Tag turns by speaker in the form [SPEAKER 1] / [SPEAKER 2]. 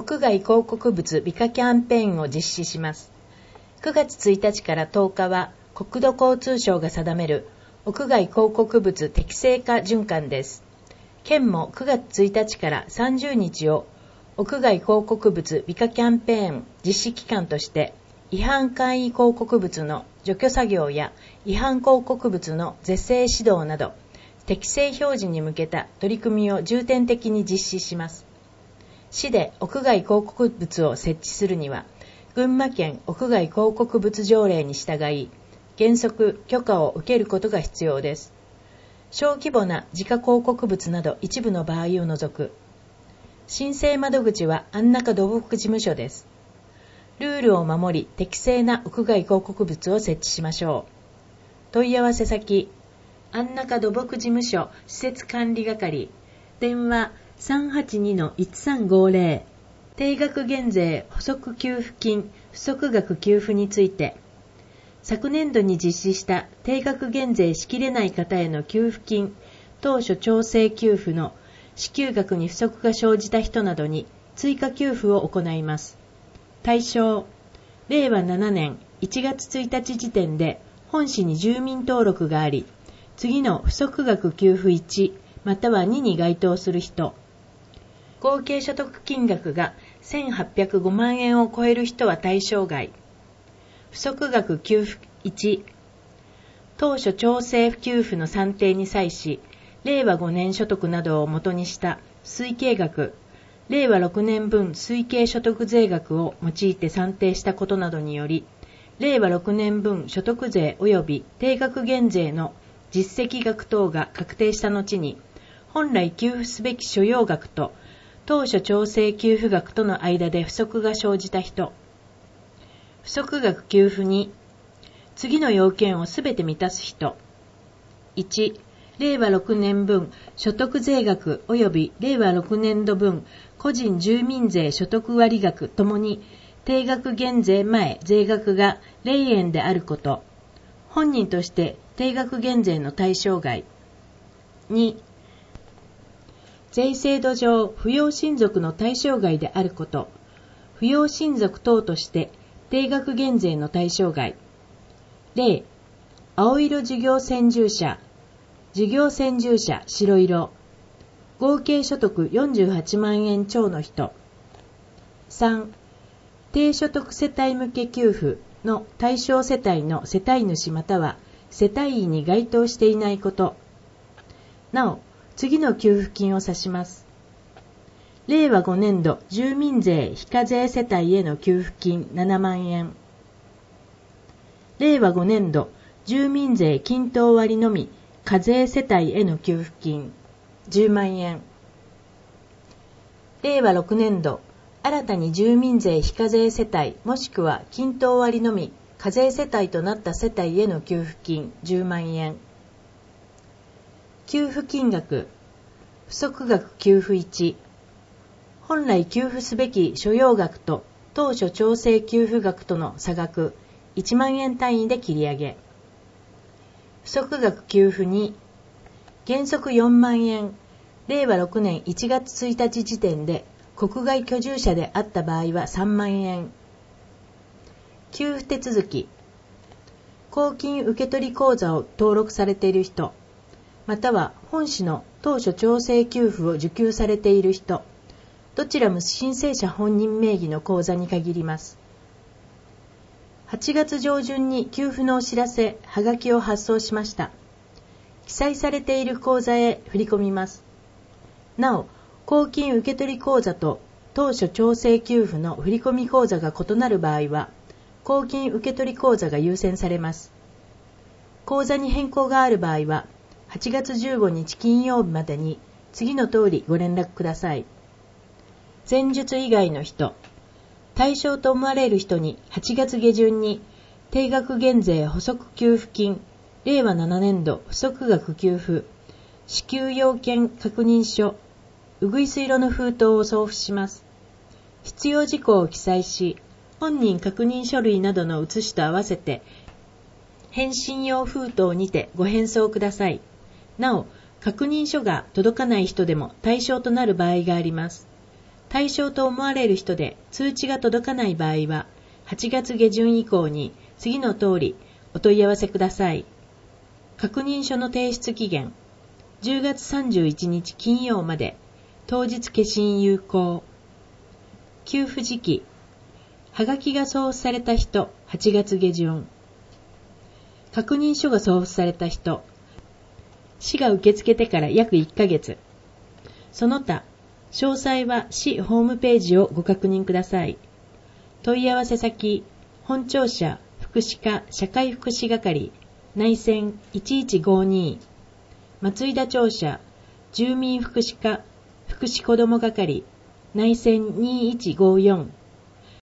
[SPEAKER 1] 屋外広告物美化キャンペーンを実施します。9月1日から10日は国土交通省が定める屋外広告物適正化循環です。県も9月1日から30日を屋外広告物美化キャンペーン実施期間として違反簡易広告物の除去作業や違反広告物の是正指導など適正表示に向けた取り組みを重点的に実施します。市で屋外広告物を設置するには、群馬県屋外広告物条例に従い、原則許可を受けることが必要です。小規模な自家広告物など一部の場合を除く。申請窓口は安中土木事務所です。ルールを守り、適正な屋外広告物を設置しましょう。問い合わせ先、安中土木事務所施設管理係、電話382-1350、定額減税補足給付金不足額給付について、昨年度に実施した定額減税しきれない方への給付金、当初調整給付の支給額に不足が生じた人などに追加給付を行います。対象、令和7年1月1日時点で本市に住民登録があり、次の不足額給付1または2に該当する人、合計所得金額が1805万円を超える人は対象外。不足額給付1、当初調整給付の算定に際し、令和5年所得などを元にした推計額、令和6年分推計所得税額を用いて算定したことなどにより、令和6年分所得税及び定額減税の実績額等が確定した後に、本来給付すべき所要額と当初調整給付額との間で不足が生じた人。不足額給付2、次の要件をすべて満たす人。1、令和6年分所得税額及び令和6年度分個人住民税所得割額ともに定額減税前税額が0円であること。本人として定額減税の対象外。2、税制度上扶養親族の対象外であること。扶養親族等として定額減税の対象外。例、青色事業専従者、事業専従者白色、合計所得48万円超の人。3、低所得世帯向け給付の対象世帯の世帯主または世帯員に該当していないこと。なお、次の給付金を指します。令和5年度住民税非課税世帯への給付金7万円。令和5年度住民税均等割のみ課税世帯への給付金10万円。令和6年度新たに住民税非課税世帯もしくは均等割のみ課税世帯となった世帯への給付金10万円。給付金額、不足額給付1、本来給付すべき所要額と当初調整給付額との差額1万円単位で切り上げ。不足額給付2、原則4万円、令和6年1月1日時点で国外居住者であった場合は3万円。給付手続き、公金受取口座を登録されている人、または本市の当初調整給付を受給されている人、どちらも申請者本人名義の口座に限ります。8月上旬に給付のお知らせ、はがきを発送しました。記載されている口座へ振り込みます。なお、公金受取口座と当初調整給付の振込口座が異なる場合は、公金受取口座が優先されます。口座に変更がある場合は、8月15日金曜日までに次の通りご連絡ください。前述以外の人、対象と思われる人に8月下旬に定額減税補足給付金令和7年度不足額給付支給要件確認書うぐいす色の封筒を送付します。必要事項を記載し、本人確認書類などの写しと合わせて返信用封筒にてご返送ください。なお、確認書が届かない人でも対象となる場合があります。 対象と思われる人で通知が届かない場合は、8月下旬以降に次の通りお問い合わせください。確認書の提出期限、10月31日金曜まで、当日消印有効。給付時期、はがきが送付された人、8月下旬。確認書が送付された人、市が受け付けてから約1ヶ月。その他、詳細は市ホームページをご確認ください。問い合わせ先、本庁舎福祉課社会福祉係内線1152、松井田庁舎住民福祉課福祉子ども係内線2154